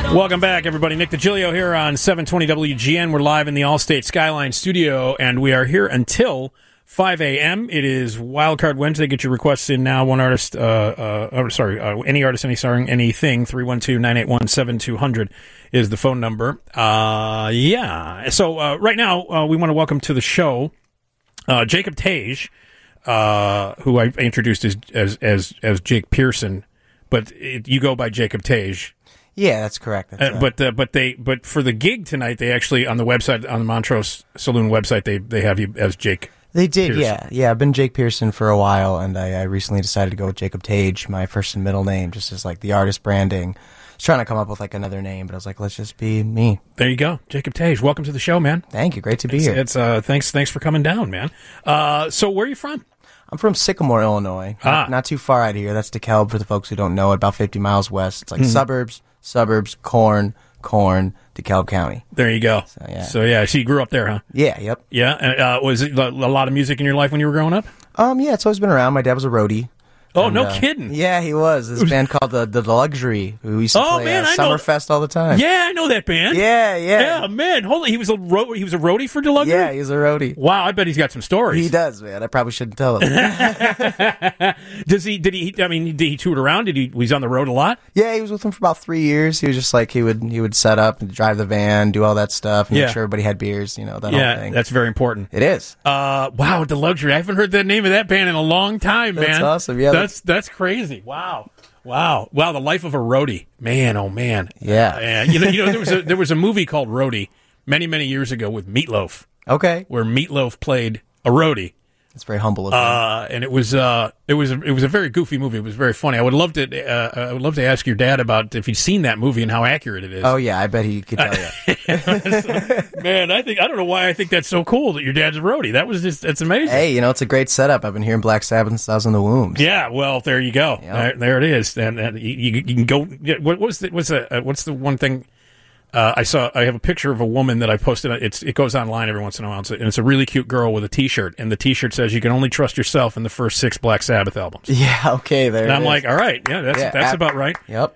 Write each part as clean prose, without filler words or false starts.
Welcome back, everybody. Nick DiGilio here on 720 WGN. We're live in the Allstate Skyline studio, and we are here until 5 a.m. It is Wildcard Wednesday. Get your requests in now. One artist, any artist, any song, anything. 312-981-7200 is the phone number. So right now, we want to welcome to the show Jacob Tage, who I introduced as Jake Pearson, but you go by Jacob Tage. Yeah, that's correct. But for the gig tonight, they actually on the website, on the Montrose Saloon website, they have you as Jake. They did, Pearson. yeah. I've been Jake Pearson for a while, and I recently decided to go with Jacob Tage, my first and middle name, just as like the artist branding. I was trying to come up with like another name, but I was like, let's just be me. There you go, Jacob Tage. Welcome to the show, man. Thank you. Great to be here. Thanks for coming down, man. So where are you from? I'm from Sycamore, Illinois. Not too far out of here. That's DeKalb for the folks who don't know it. About 50 miles west. It's like suburbs, corn, DeKalb County. There you go. So you grew up there, huh? Yeah, yep. Yeah, and was it a lot of music in your life when you were growing up? Yeah, it's always been around. My dad was a roadie. Oh, no kidding. Yeah, he was. This band called the Luxury, who used to play Summerfest all the time. Yeah, I know that band. Yeah. Yeah, man. He was a roadie for the Luxury? Yeah, he was a roadie. Wow, I bet he's got some stories. He does, man. I probably shouldn't tell him. Did he tour around? Was he on the road a lot? Yeah, he was with them for about 3 years. He was just like, he would set up and drive the van, do all that stuff, and make sure everybody had beers, that whole thing. Yeah, that's very important. It is. Wow, the Luxury. I haven't heard the name of that band in a long time, man. That's awesome. Yeah, that's crazy. Wow. The life of a roadie, man. Oh man. Yeah. There was a movie called Roadie many years ago with Meatloaf. Okay. Where Meatloaf played a roadie. It's very humble of him. And it was a very goofy movie. It was very funny. I would love to ask your dad about if he'd seen that movie and how accurate it is. Oh yeah, I bet he could tell you. Man, I don't know why I think that's so cool that your dad's a roadie. That's amazing. Hey, it's a gregreat setup. I've been hearing Black Sabbath since I was in the womb. So. Yeah, well, there you go. Yep. There it is. And you can go. What's the one thing? I have a picture of a woman that I posted. It goes online every once in a while, and it's a really cute girl with a T-shirt, and the T-shirt says, "You can only trust yourself in the first 6 Black Sabbath albums." Yeah, okay, there. And I'm like, all right, that's about right. Yep.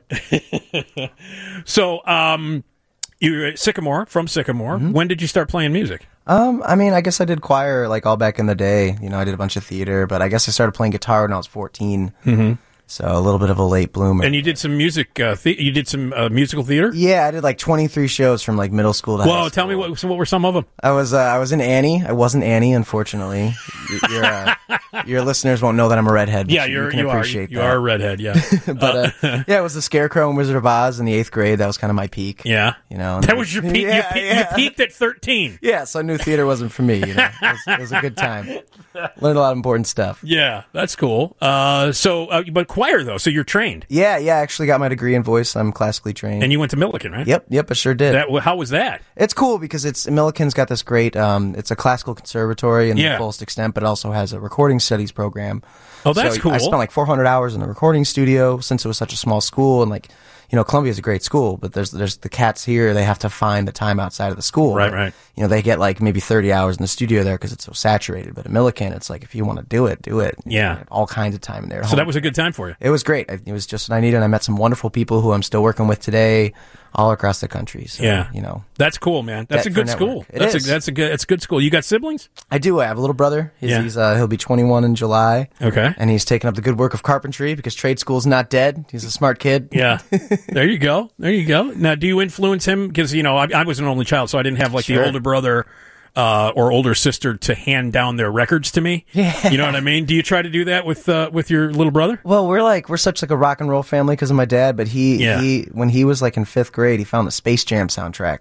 So, you're at Sycamore, from Sycamore. Mm-hmm. When did you start playing music? I guess I did choir like all back in the day. I did a bunch of theater, but I guess I started playing guitar when I was 14. Mm-hmm. So a little bit of a late bloomer. And you did some music. You did some musical theater. Yeah, I did like 23 shows from like middle school to high school. Tell me what were some of them? I was in Annie. I wasn't Annie, unfortunately. Your listeners won't know that I'm a redhead. Yeah, you can appreciate that. You are a redhead. Yeah, but it was the Scarecrow and Wizard of Oz in the 8th grade. That was kind of my peak. Yeah, that was your peak. You peaked at 13. Yeah, so I knew theater wasn't for me. It was a good time. Learned a lot of important stuff. Yeah, that's cool. But choir though, so you're trained. Yeah, I actually got my degree in voice. I'm classically trained. And you went to Millikan, right? Yep, I sure did. How was that? It's cool because Millikan's got this great. It's a classical conservatory in the fullest extent, but it also has a recording studies program. Oh, that's cool. I spent like 400 hours in the recording studio since it was such a small school, and Columbia's a great school, but there's the cats here. They have to find the time outside of the school. Right. They get like maybe 30 hours in the studio there because it's so saturated. But at Millikan, it's like if you want to do it, do it. Yeah, all kinds of time in there. So that was a good time for you. It was great. It was just what I needed. And I met some wonderful people who I'm still working with today, all across the country. So, that's cool, man. That's a good school. That's a good school. You got siblings? I do. I have a little brother. He'll be 21 in July. Okay, and he's taken up the good work of carpentry because trade school's not dead. He's a smart kid. Yeah, there you go. Now, do you influence him? Because I was an only child, so I didn't have the older brother or older sister to hand down their records to me. Yeah. You know what I mean? Do you try to do that with your little brother? Well, we're such like a rock and roll family because of my dad, but he when he was like in 5th grade, he found the Space Jam soundtrack.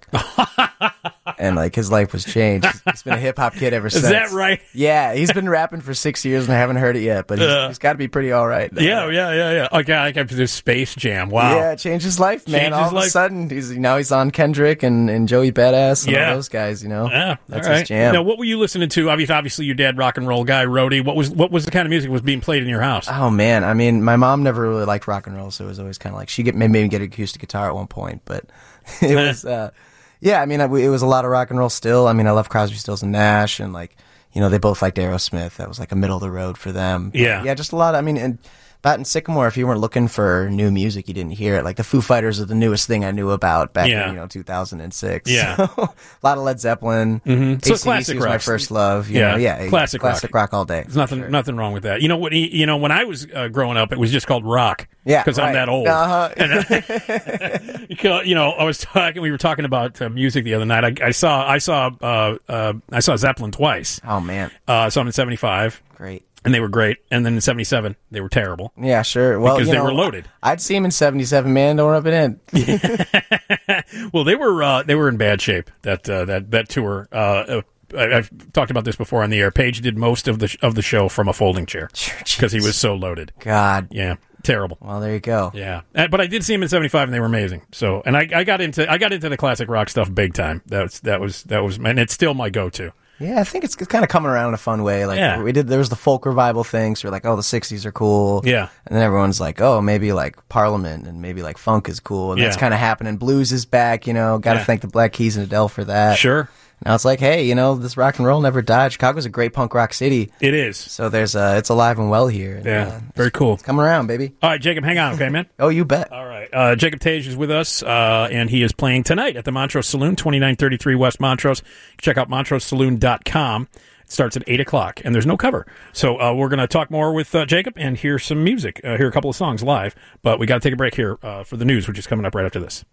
And like his life was changed. He's been a hip hop kid ever since. Is that right? Yeah, he's been rapping for 6 years and I haven't heard it yet, but he's got to be pretty all right. Yeah. Okay, I got this Space Jam. Wow. Yeah, it changed his life, man. All of a sudden, he's on Kendrick and Joey Badass and all those guys. Yeah, that's his jam. Now, what were you listening to? Obviously, your dad, rock and roll guy, roadie. What was the kind of music that was being played in your house? Oh man, I mean, my mom never really liked rock and roll, so it was always kind of like she made me get an acoustic guitar at one point, but it was. Yeah, I mean, it was a lot of rock and roll still. I mean, I love Crosby, Stills, and Nash, and they both liked Aerosmith. That was like a middle of the road for them. Yeah. Yeah, just a lot. I mean, and Bat and Sycamore, if you weren't looking for new music, you didn't hear it. Like the Foo Fighters are the newest thing I knew about back in 2006. Yeah, so, a lot of Led Zeppelin. So AC/DC classic was rock. my first love. Classic rock all day. There's nothing wrong with that. You know what? When I was growing up, it was just called rock. Yeah, because I'm that old. I was talking. We were talking about music the other night. I saw Zeppelin twice. Oh man, saw them in '75. Great. And they were great. And then in '77, they were terrible. Yeah, sure. Well, because they were loaded. I'd see them in '77, man. Don't rub it in. Well, they were in bad shape. That tour. I've talked about this before on the air. Page did most of the show from a folding chair because he was so loaded. God. Yeah. Terrible. Well, there you go. Yeah, but I did see him in '75, and they were amazing. So, and I got into the classic rock stuff big time. That was, and it's still my go-to. Yeah, I think it's kind of coming around in a fun way. Like there was the folk revival thing, so we're like, oh, the '60s are cool. Yeah, and then everyone's like, oh, maybe like Parliament and maybe like funk is cool, and that's kind of happening. Blues is back. Got to thank the Black Keys and Adele for that. Sure. Now it's like, hey, this rock and roll never died. Chicago's a great punk rock city. It is. So it's alive and well here. And, very cool. It's coming around, baby. All right, Jacob, hang on, okay, man? Oh, you bet. All right. Jacob Tage is with us, and he is playing tonight at the Montrose Saloon, 2933 West Montrose. Check out montrosesaloon.com. It starts at 8 o'clock, and there's no cover. So we're going to talk more with Jacob and hear some music, hear a couple of songs live. But we got to take a break here for the news, which is coming up right after this.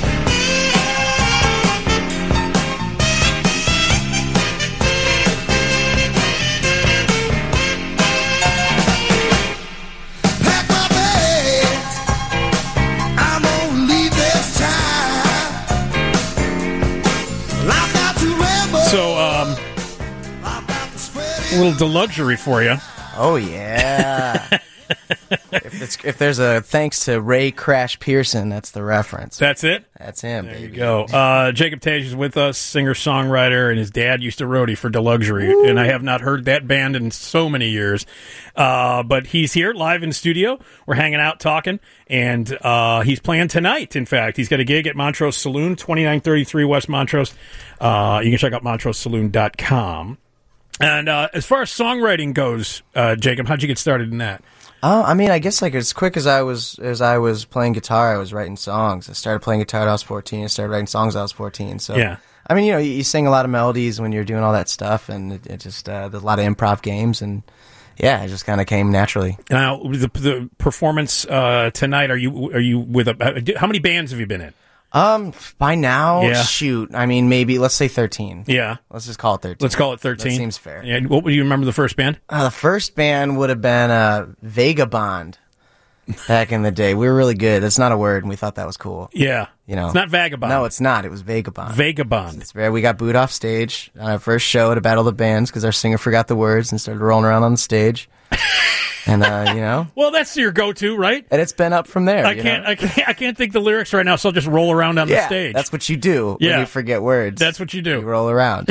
A little deluxury for you. Oh yeah. if there's a thanks to Ray Crash Pearson, that's the reference. That's it. That's him. There baby. you go. Jacob Tage is with us, singer songwriter, and his dad used to roadie for Deluxury, and I have not heard that band in so many years. But he's here live in studio. We're hanging out talking, and he's playing tonight. In fact, he's got a gig at Montrose Saloon, 2933 West Montrose. You can check out montrosesaloon.com. And as far as songwriting goes, Jacob, how'd you get started in that? I mean, I guess like as quick as I was playing guitar, I was writing songs. I started playing guitar when I was 14. I started writing songs when I was 14. So yeah. I mean, you sing a lot of melodies when you're doing all that stuff, and it just there's a lot of improv games, and yeah, it just kind of came naturally. Now, the performance tonight, are you with how many bands have you been in? By now, shoot, I mean, maybe, let's say 13. Yeah. Let's just call it 13. Let's call it 13. That seems fair. Yeah. What would you remember the first band? The first band would have been Vagabond back in the day. We were really good. That's not a word, and we thought that was cool. Yeah. It's not Vagabond. No, it's not. It was Vagabond. Vagabond. It's rare. We got booed off stage on our first show at a Battle of the Bands because our singer forgot the words and started rolling around on the stage. And well, that's your go-to, right? And it's been up from there. I can't think the lyrics right now, so I'll just roll around on the stage. That's what you do when you forget words. That's what you do. You roll around.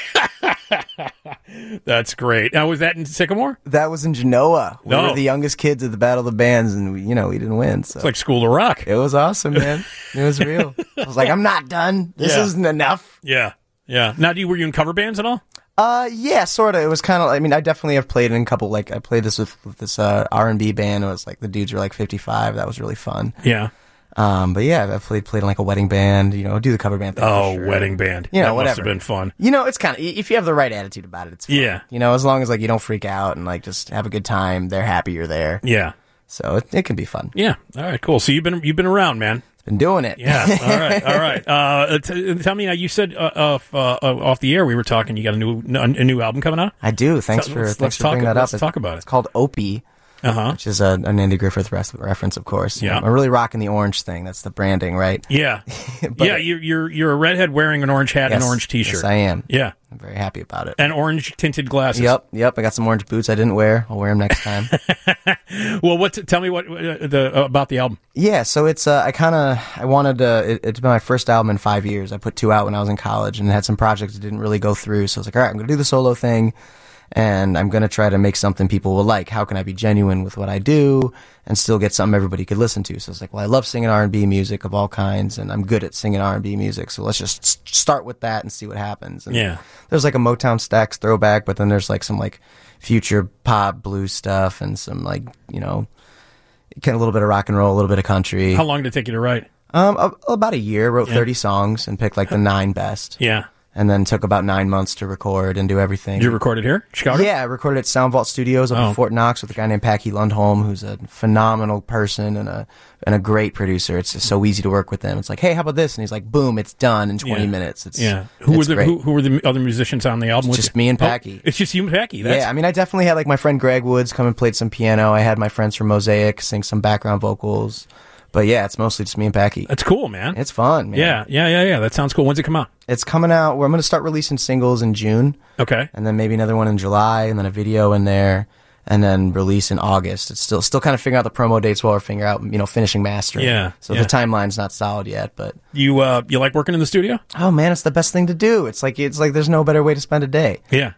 That's great. Now, was that in Sycamore? That was in Genoa. We were the youngest kids at the Battle of the Bands, and we didn't win. So it's like School to Rock. It was awesome, man. It was real. I was like, I'm not done. This isn't enough. Yeah. Yeah. Now, were you in cover bands at all? Yeah, sort of. It was kind of, I mean, I definitely have played in a couple, like, I played this with this R&B band. It was like, the dudes were like 55. That was really fun. Yeah. But yeah, I've played in like a wedding band, do the cover band thing. Oh, sure. Wedding band. That whatever. Must have been fun. It's kind of, if you have the right attitude about it, it's fun. Yeah. As long as like you don't freak out and like just have a good time, they're happy you're there. Yeah. So it can be fun. Yeah. All right, cool. So you've been around, man. Been doing it. Yeah. All right. Tell me now. You said off the air we were talking. You got a new album coming out. I do. Thanks for bringing that up. Let's talk about it. It's called Opie, which is an Andy Griffith reference, of course. Yeah. I'm really rocking the orange thing. That's the branding, right? Yeah. Yeah. You're a redhead wearing an orange hat and an orange T-shirt. Yes, I am. Yeah. I'm very happy about it. And orange tinted glasses. Yep. I got some orange boots I didn't wear. I'll wear them next time. Well, tell me what about the album. Yeah, so it's I wanted it's been my first album in 5 years. I put 2 out when I was in college and had some projects that didn't really go through. So I was like, all right, I'm going to do the solo thing, and I'm going to try to make something people will like. How can I be genuine with what I do and still get something everybody could listen to? So it's like, well, I love singing R&B music of all kinds, and I'm good at singing R&B music. So let's just start with that and see what happens. And there's like a Motown Stax throwback, but then there's like some like future pop blues stuff and some like, a little bit of rock and roll, a little bit of country. How long did it take you to write? About a year. Wrote 30 songs and picked like the 9 best. Yeah. And then took about 9 months to record and do everything. Did you record it here, Chicago? Yeah, I recorded at Sound Vault Studios up in Fort Knox with a guy named Packy Lundholm, who's a phenomenal person and a great producer. It's just so easy to work with him. It's like, hey, how about this? And he's like, boom, it's done in 20 minutes. Who were the other musicians on the album? Just me and Packy. It's just you and Packy. Yeah, I mean, I definitely had like my friend Greg Woods come and played some piano. I had my friends from Mosaic sing some background vocals. But yeah, it's mostly just me and Packy. That's cool, man. It's fun, man. Yeah. That sounds cool. When's it come out? It's coming out. I'm going to start releasing singles in June. Okay. And then maybe another one in July, and then a video in there, and then release in August. It's still kind of figuring out the promo dates while we're figuring out, finishing mastering. Yeah. So the timeline's not solid yet, but you like working in the studio? Oh man, it's the best thing to do. It's like there's no better way to spend a day. Yeah.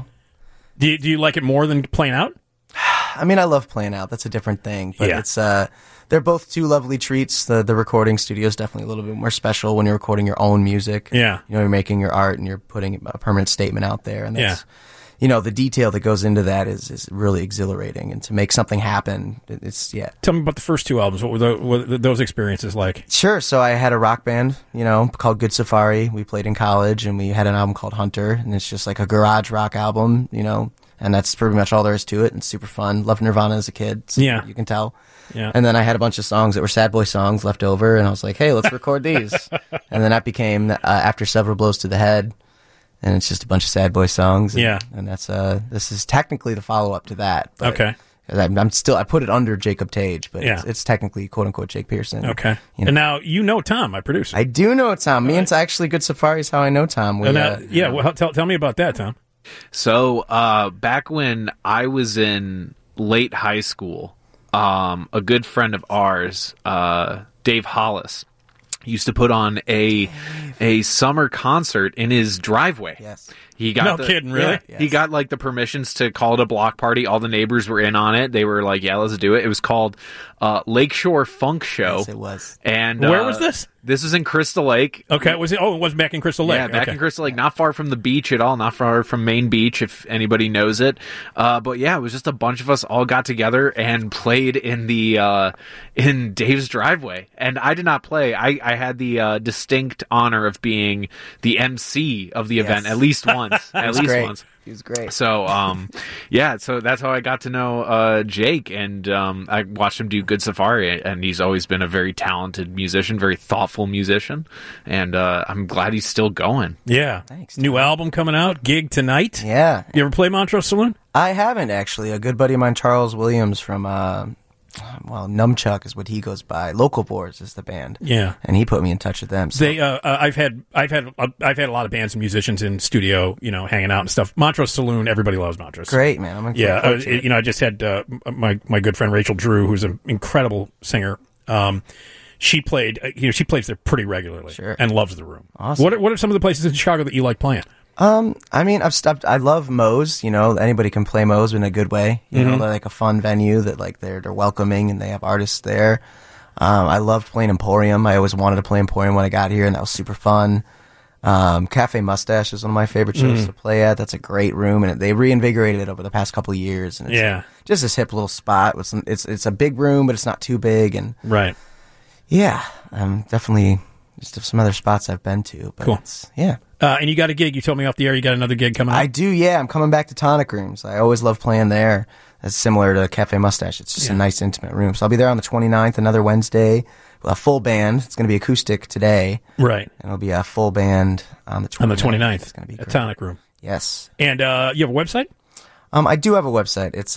Do you like it more than playing out? I mean, I love playing out. That's a different thing. But it's they're both two lovely treats. The recording studio is definitely a little bit more special when you're recording your own music. Yeah. You're making your art and you're putting a permanent statement out there. And that's, the detail that goes into that is really exhilarating. And to make something happen, it's. Tell me about the first 2 albums. What were those experiences like? Sure. So I had a rock band, called Good Safari. We played in college, and we had an album called Hunter, and it's just like a garage rock album, and that's pretty much all there is to it. And it's super fun. Loved Nirvana as a kid. So you can tell. Yeah. And then I had a bunch of songs that were sad boy songs left over, and I was like, hey, let's record these. And then that became After Several Blows to the Head, and it's just a bunch of sad boy songs. And, and that's this is technically the follow up to that. But okay. I put it under Jacob Tage, but it's technically quote unquote Jake Pearson. Okay. And now Tom, my producer. I do know Tom. Me and it's actually Good Safari is how I know Tom. Tell me about that, Tom. So back when I was in late high school, a good friend of ours, Dave Hollis, used to put on a summer concert in his driveway. Yes. He got kidding, really? Yeah, yes. He got like the permissions to call it a block party. All the neighbors were in on it. They were like, "Yeah, let's do it." It was called Lakeshore Funk Show. Yes, it was. And where was this? This was in Crystal Lake. Okay, was it? Oh, it was back in Crystal Lake. Yeah, back in Crystal Lake, not far from the beach at all, not far from Main Beach, if anybody knows it. But yeah, it was just a bunch of us all got together and played in the in Dave's driveway. And I did not play. I had the distinct honor of being the MC of the event at least once. At least once. He was great. So, so that's how I got to know Jake, and I watched him do Good Safari, and he's always been a very talented musician, very thoughtful musician, and I'm glad he's still going. Yeah. Thanks. New album coming out, gig tonight. Yeah. You ever play Montrose Saloon? I haven't, actually. A good buddy of mine, Charles Williams from... Numchuck is what he goes by. Local Boards is the band. Yeah, and he put me in touch with them. So. They, I've had a lot of bands and musicians in studio, hanging out and stuff. Montrose Saloon, everybody loves Montrose. Great, man. I just had my good friend Rachel Drew, who's an incredible singer. She played, she plays there pretty regularly, and loves the room. Awesome. What are some of the places in Chicago that you like playing? I mean, I love Moe's, anybody can play Moe's in a good way. They're like a fun venue that like they're welcoming and they have artists there. I loved playing Emporium. I always wanted to play Emporium when I got here, and that was super fun. Cafe Mustache is one of my favorite shows to play at. That's a great room, and they reinvigorated it over the past couple of years. And it's just this hip little spot with it's a big room, but it's not too big. And right. Yeah, definitely just some other spots I've been to, but cool. And you got a gig. You told me off the air you got another gig coming up. I do, yeah. I'm coming back to Tonic Rooms. I always love playing there. It's similar to Cafe Mustache. It's just a nice, intimate room. So I'll be there on the 29th, another Wednesday, with a full band. It's going to be acoustic today. Right. And it'll be a full band on the 29th. On the 29th. It's going to be great. A Tonic Room. Yes. And you have a website? I do have a website. It's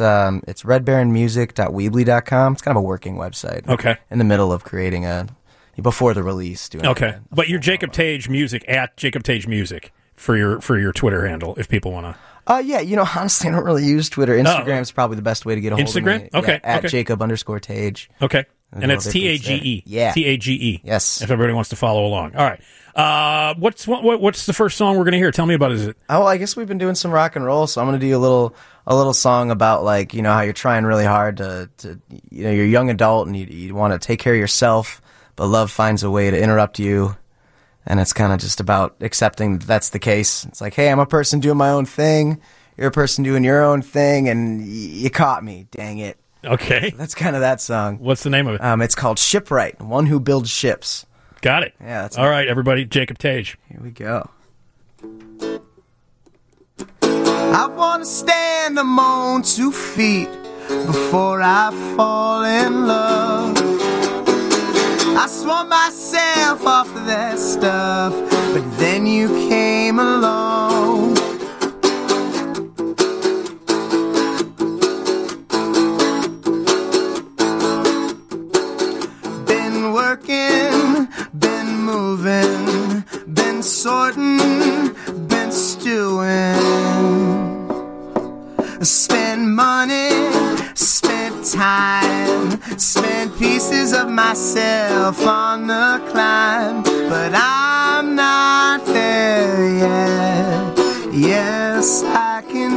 redbaronmusic.weebly.com. It's kind of a working website. Okay. In the middle of creating before the release. But you're Jacob Tage Music at Jacob Tage Music for your Twitter handle if people want to. Yeah, honestly, I don't really use Twitter. Instagram is probably the best way to get a hold of me. Instagram? Okay. At Jacob_Tage. Okay. And it's TAGE. Yeah. TAGE. Yes. If everybody wants to follow along. All right. What's the first song we're going to hear? Tell me about it. Is it? Oh, I guess we've been doing some rock and roll, so I'm going to do a little song about like, how you're trying really hard to you're a young adult and you want to take care of yourself, but love finds a way to interrupt you. And it's kind of just about accepting that's the case. It's like, hey, I'm a person doing my own thing. You're a person doing your own thing, and you caught me. Dang it. Okay. That's kind of that song. What's the name of it? It's called Shipwright, one who builds ships. Got it. Yeah. That's all right, everybody. Jacob Tage. Here we go. I want to stand on 2 feet before I fall in love. I swore myself off of that stuff, but then you came along. Been working, been moving, been sorting, been stewing. Spent money, spent time, spent pieces of myself on the climb, but I'm not there yet. Yes, I can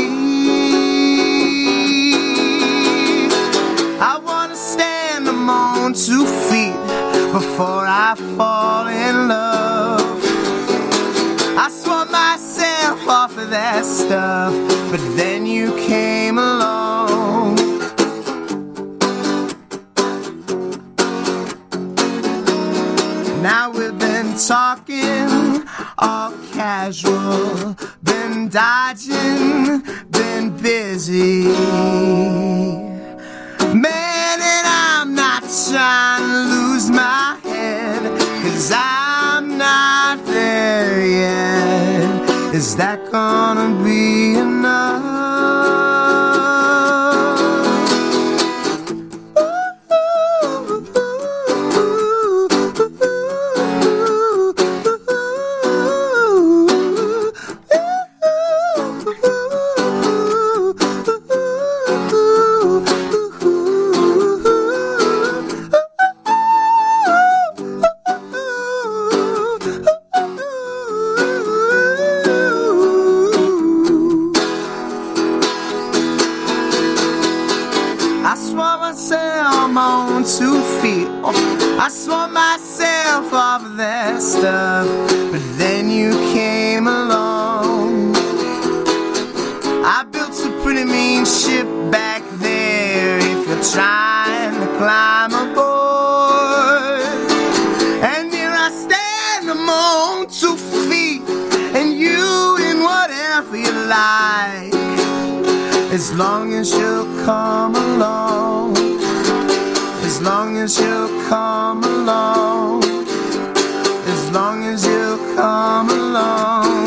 see. I want to stand on 2 feet before I fall in love. I swore myself off of that stuff, but then you came along. Now we've been talking all casual, been dodging, been busy. Man, and I'm not trying to lose my head, 'cause I'm not there yet. Is that gonna be enough? On 2 feet, I swore myself off of that stuff, but then you came along. I built a pretty mean ship back there if you're trying to climb aboard. And here I stand, I'm on 2 feet, and you in whatever you like, as long as you'll come along. As long as you'll come along. As long as you'll come along.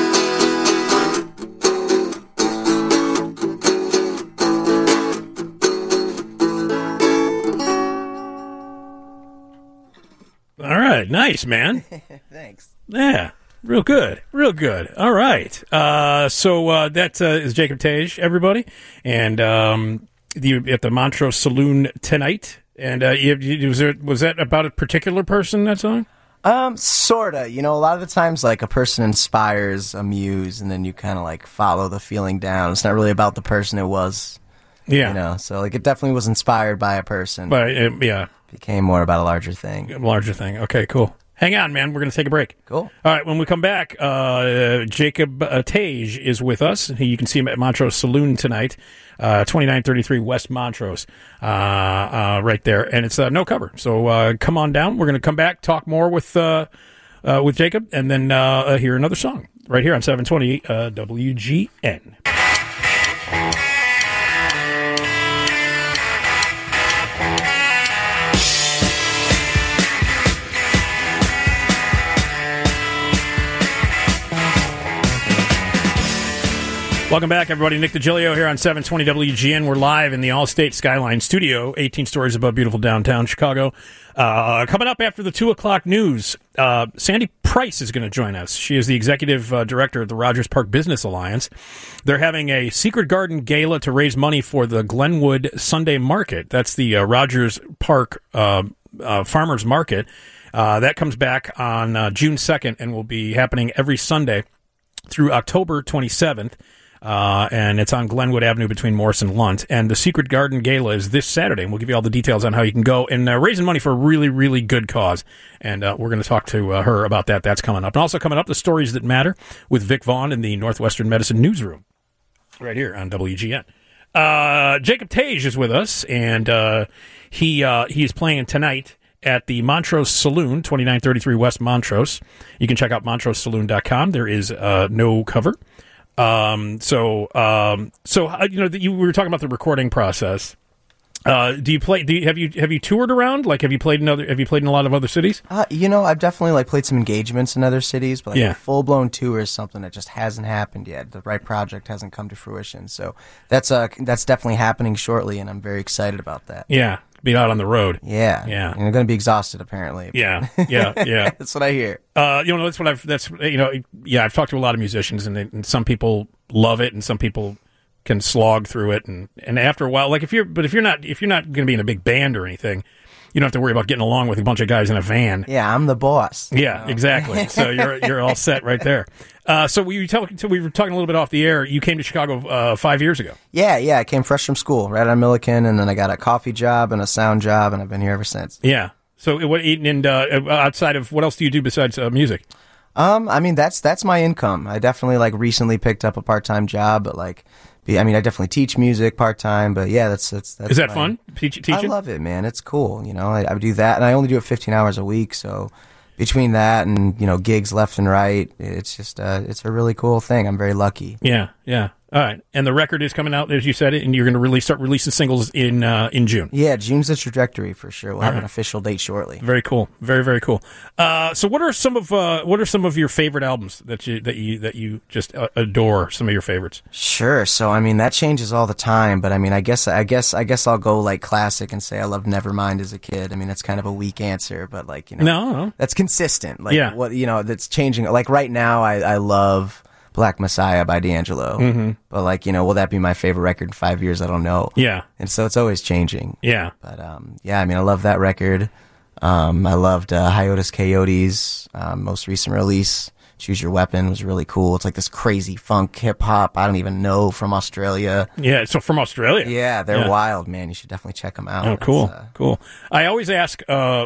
All right. Nice, man. Thanks. Yeah. Real good. Real good. All right. So that is Jacob Tage, everybody. And at the Montrose Saloon tonight. And was that about a particular person, that song? Sorta. You know, a lot of the times, like, a person inspires a muse, and then you kind of, like, follow the feeling down. It's not really about the person it was. Yeah. You know, so, like, it definitely was inspired by a person. But, yeah. It became more about a larger thing. Larger thing. Okay, cool. Hang on, man. We're going to take a break. Cool. All right, when we come back, Jacob Tage is with us. You can see him at Montrose Saloon tonight, 2933 West Montrose, right there. And it's no cover. So come on down. We're going to come back, talk more with Jacob, and then hear another song right here on 720 WGN. Welcome back, everybody. Nick DiGilio here on 720 WGN. We're live in the Allstate Skyline studio, 18 stories above beautiful downtown Chicago. Coming up after the 2 o'clock news, Sandy Price is going to join us. She is the executive director of the Rogers Park Business Alliance. They're having a Secret Garden Gala to raise money for the Glenwood Sunday Market. That's the Rogers Park Farmers Market. That comes back on June 2nd and will be happening every Sunday through October 27th. And it's on Glenwood Avenue between Morris and Lunt. And the Secret Garden Gala is this Saturday, and we'll give you all the details on how you can go and raising money for a really, really good cause. And we're going to talk to her about that. That's coming up. And also coming up, the Stories That Matter with Vic Vaughn in the Northwestern Medicine Newsroom right here on WGN. Jacob Tage is with us, and he is playing tonight at the Montrose Saloon, 2933 West Montrose. You can check out montrosesaloon.com. There is no cover. So we were talking about the recording process. Do you play? Have you toured around? Like, have you played in a lot of other cities? I've definitely played some engagements in other cities, but Yeah. a full blown tour is something that just hasn't happened yet. The right project hasn't come to fruition, so that's definitely happening shortly, and I'm very excited about that. Yeah, be out on the road. Yeah, Yeah. And I'm going to be exhausted apparently. Yeah. That's what I hear. I've talked to a lot of musicians, and some people love it, and some people can slog through it, and after a while, like if you're not going to be in a big band or anything, you don't have to worry about getting along with a bunch of guys in a van. Yeah, I'm the boss. Yeah, exactly. So you're all set right there. So we were talking a little bit off the air. You came to Chicago 5 years ago. Yeah, I came fresh from school, right out of Milliken, and then I got a coffee job and a sound job, and I've been here ever since. Yeah. So outside of, what else do you do besides music? That's my income. I definitely recently picked up a part-time job, but I definitely teach music part-time, but yeah, that's Is that fun? Teaching? I love it, man. It's cool. I do that, and I only do it 15 hours a week, so between that and, gigs left and right, it's just, it's a really cool thing. I'm very lucky. Yeah. All right. And the record is coming out, as you said, and you're going to start releasing singles in June. Yeah, June's the trajectory for sure. We'll have an official date shortly. Very cool. Very, very cool. So what are some of your favorite albums that you just adore? Some of your favorites? Sure. So that changes all the time, but I guess I'll go classic and say I loved Nevermind as a kid. That's kind of a weak answer, but No. that's consistent. Yeah. That's changing. Right now I love Black Messiah by D'Angelo. Mm-hmm. But will that be my favorite record in 5 years? I don't know. Yeah. And so it's always changing. Yeah. But I love that record. I loved Hiatus Coyote's most recent release, Choose Your Weapon, was really cool. It's this crazy funk hip hop. I don't even know, from Australia. Yeah, so from Australia. Yeah, they're wild, man. You should definitely check them out. Oh, cool, cool. I always ask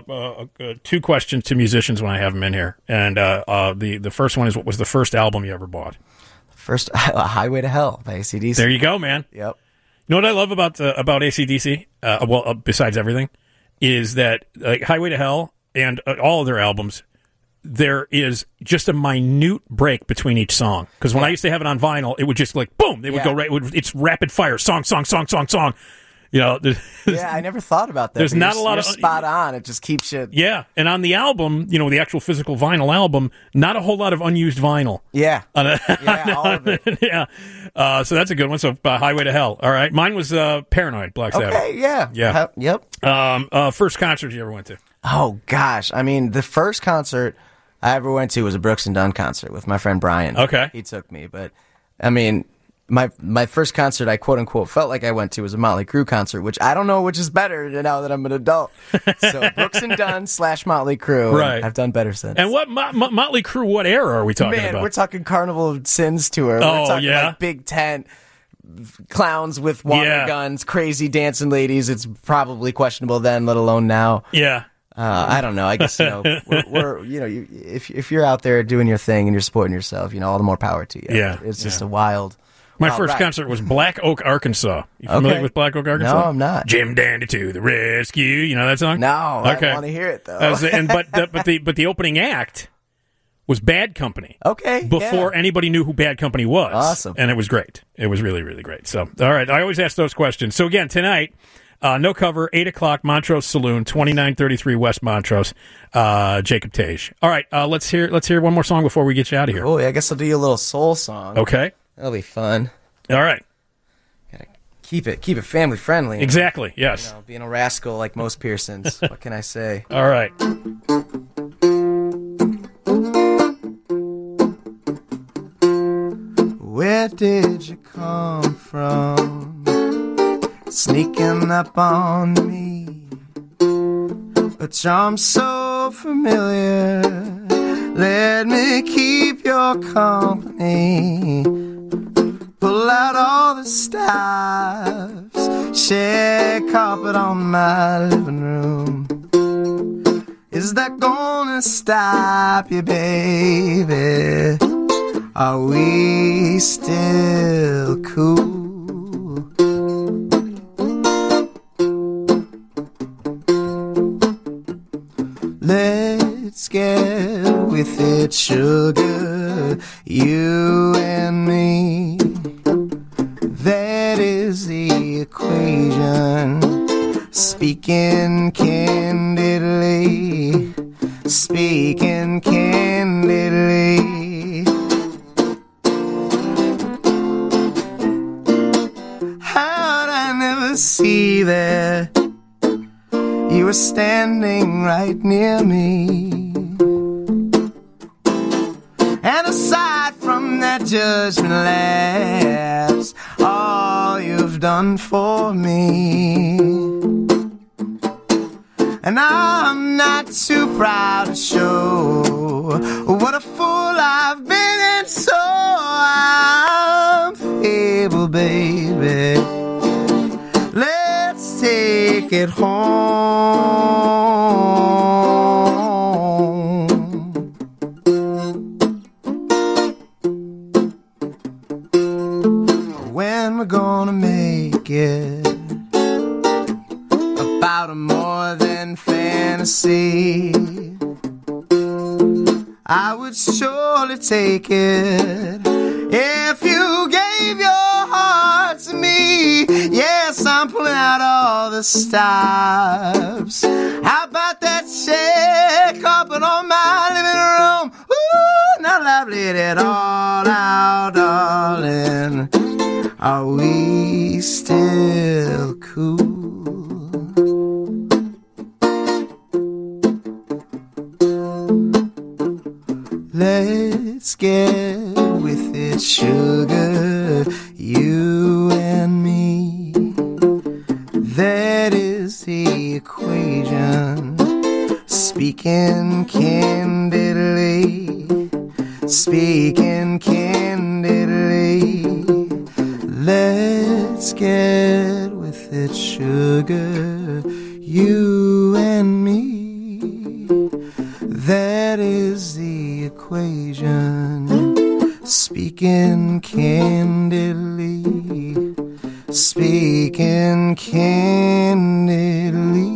two questions to musicians when I have them in here, and the first one is, what was the first album you ever bought? First, Highway to Hell by AC/DC. There you go, man. Yep. You know what I love about AC/DC? Besides everything, is that Highway to Hell and all of their albums, there is just a minute break between each song. Because when I used to have it on vinyl, it would just boom, they would go right. It's rapid fire, song. Yeah, I never thought about that. There's not a lot of spot on. It just keeps you. Yeah, and on the album, the actual physical vinyl album, not a whole lot of unused vinyl. Yeah, all of it. Yeah, so that's a good one. So Highway to Hell. All right, mine was Paranoid, Black Sabbath. Okay, yeah. Yep. First concert you ever went to? Oh gosh, the first concert I ever went to was a Brooks and Dunn concert with my friend Brian. Okay, he took me, but my first concert I quote unquote felt like I went to was a Motley Crue concert, which I don't know which is better now that I'm an adult. So Brooks and Dunn / Motley Crue. Right. I've done better since. And what Motley Crue? What era are we talking about? We're talking Carnival of Sins tour. We're talking big tent, clowns with water guns, crazy dancing ladies. It's probably questionable then, let alone now. Yeah. I don't know. I guess we're if you're out there doing your thing and you're supporting yourself, all the more power to you. Yeah, it's just a wild. My first concert was Black Oak, Arkansas. You familiar with Black Oak, Arkansas? No, I'm not. Jim Dandy to the rescue. You know that song? No. Okay. I want to hear it though. But the opening act was Bad Company. Okay. Before anybody knew who Bad Company was. Awesome. And it was great. It was really, really great. So, all right. I always ask those questions. So again, tonight. No cover, 8 o'clock, Montrose Saloon, 2933 West Montrose, Jacob Tage. All right, let's hear one more song before we get you out of here. Oh, I guess I'll do you a little soul song. Okay. That'll be fun. All right. Gotta keep it family friendly. Exactly, yes. Being a rascal like most Pearsons. What can I say? All right. Where did you come from? Sneaking up on me, a charm so familiar. Let me keep your company. Pull out all the stops, share carpet on my living room. Is that gonna stop you, baby? Are we still cool? Let's get with it, sugar, you and me. That is the equation. Speaking candidly, speaking candidly. How'd I never see that? You were standing right near me. And aside from that judgment lapse, all you've done for me. And I'm not too proud to show what a fool I've been, and so I'm able, baby. Let's take it home. When we're gonna make it about a more than fantasy, I would surely take it if you gave your heart to me. Yes, I'm pulling out all the stops. How about that shag carpet on my living room? Ooh, now I've laid it all out, darling. Are we still cool? Let's get with it, sugar, you and me. That is the equation. Speaking candidly, speaking candidly. Let's get with it, sugar, you and me. That is the equation. Speaking candidly, speaking candidly.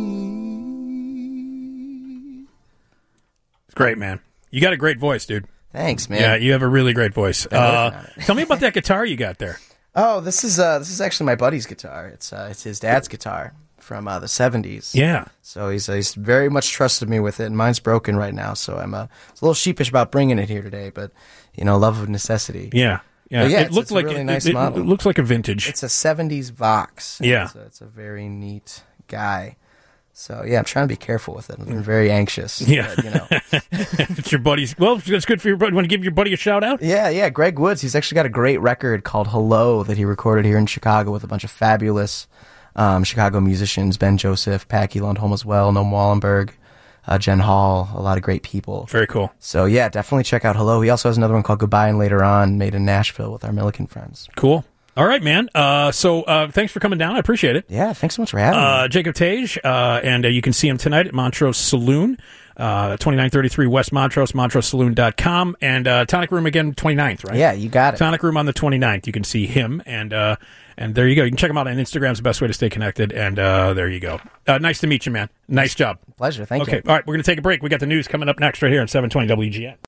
It's great, man. You got a great voice, dude. Thanks, man. Yeah, you have a really great voice. Tell me about that guitar you got there. Oh, this is actually my buddy's guitar. It's his dad's guitar from the 70s. Yeah. So he's very much trusted me with it, and mine's broken right now, so I'm a little sheepish about bringing it here today, but, love of necessity. Yeah. Yeah. But yeah, it looked it's a like really it, nice it, model. it looks like a vintage. It's a 70s Vox. Yeah. It's a very neat guy. So, yeah, I'm trying to be careful with it. I'm very anxious. Yeah. But, It's your buddy's. Well, that's good for your buddy. Want to give your buddy a shout out? Yeah. Greg Woods, he's actually got a great record called Hello that he recorded here in Chicago with a bunch of fabulous Chicago musicians, Ben Joseph, Packy Lundholm as well, Noam Wallenberg, Jen Hall, a lot of great people. Very cool. So, yeah, definitely check out Hello. He also has another one called Goodbye and Later On, made in Nashville with our Milliken friends. Cool. All right, man. So thanks for coming down. I appreciate it. Yeah, thanks so much for having me. Jacob Tage, and you can see him tonight at Montrose Saloon, 2933 West Montrose, montrosesaloon.com, and Tonic Room again, 29th, right? Yeah, you got it. Tonic Room on the 29th. You can see him, and there you go. You can check him out on Instagram. It's the best way to stay connected, and there you go. Nice to meet you, man. Nice job. Pleasure. Thank you. Okay, all right, we're going to take a break. We got the news coming up next right here on 720 WGN.